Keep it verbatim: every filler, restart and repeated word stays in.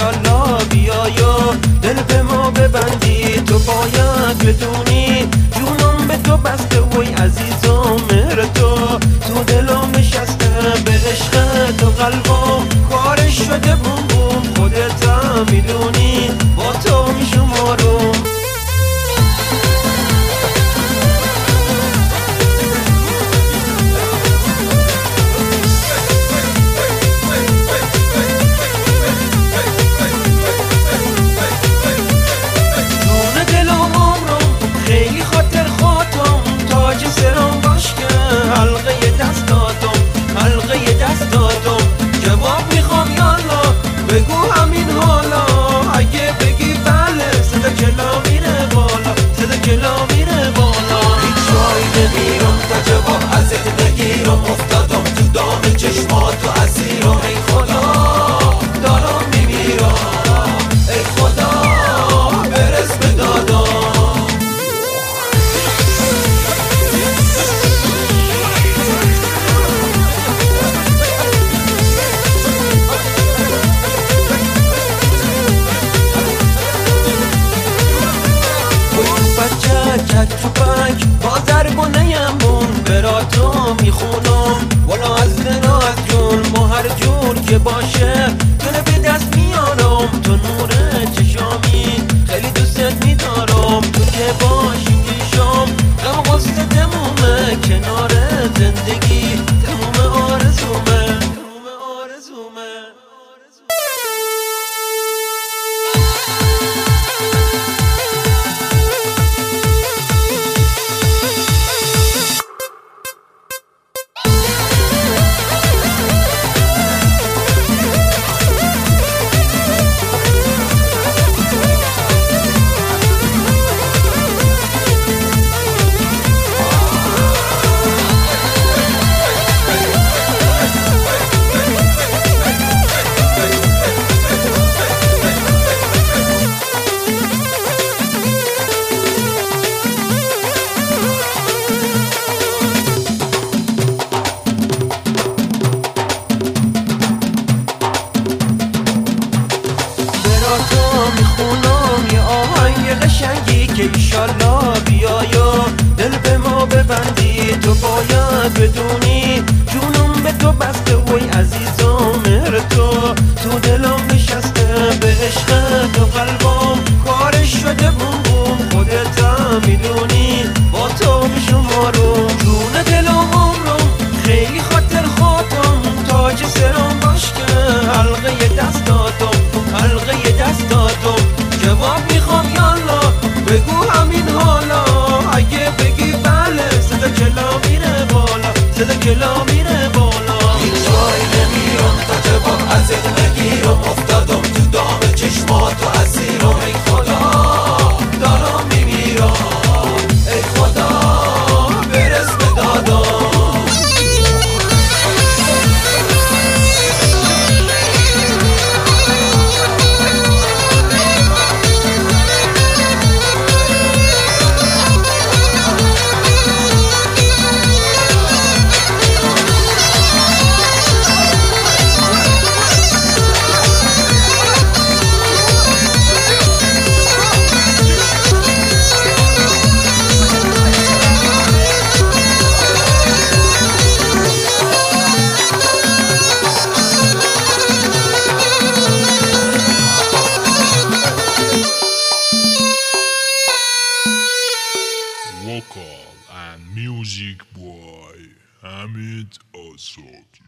ایشالله بیایا دل به ما ببندی. تو باید بدونی جونم به تو بسته وای عزیزم، مهر تو تو دلم نشسته، به عشق تو قلبم کارش شده بوم بوم. خودت هم میدونی با تو میشمارم. جواب میخوام یالا بگو همین حالا، اگه بگی بله صدا کلا میره بالا، صدا کلا میره بالا. هیچ جایی نمیرم تا جواب ازت نگیرم، افتادم تو دام چشمات و اسیرم. ای خدا دارم میمیرم، ای خدا برس به دادم. تو بک با ضربانه مون براتو میخونم، والا از دل و از جون ما هر جور که باشه دل به دست میارم. تو نور چشامی خیلی دوستت میدارم، تو که باشی پیشم غم غصه تمومه، کنار زندگی تموم آرزومه، تموم آرزومه. میخونم یه آهنگ قشنگی که ایشالله بیایا دل به ما ببندی. تو باید بدونی جونم به تو بسته وای عزیزم، مهر تو تو دلم نشسته، به عشق تو قلبم کارش شده بوم بوم. خودت هم میدونی با تو میشمارم، جون دلم عمرم خیلی خاطر خاطم، تاج سرم باش که حلقه دستاتم، حلقه دستاتم. جواب میخوام یالا بگو همین حالا، اگه بگی بله صدا کلا میره بالا، صدا کلا میره بالا. هیچ جایی نمیرم تا جواب ازت نگیرم، افتادم تو دام چشمات و اسیرم. ای خدا دارم میمیرم، ای خدا برس به دادم. Vocal and music by Hamid Asad.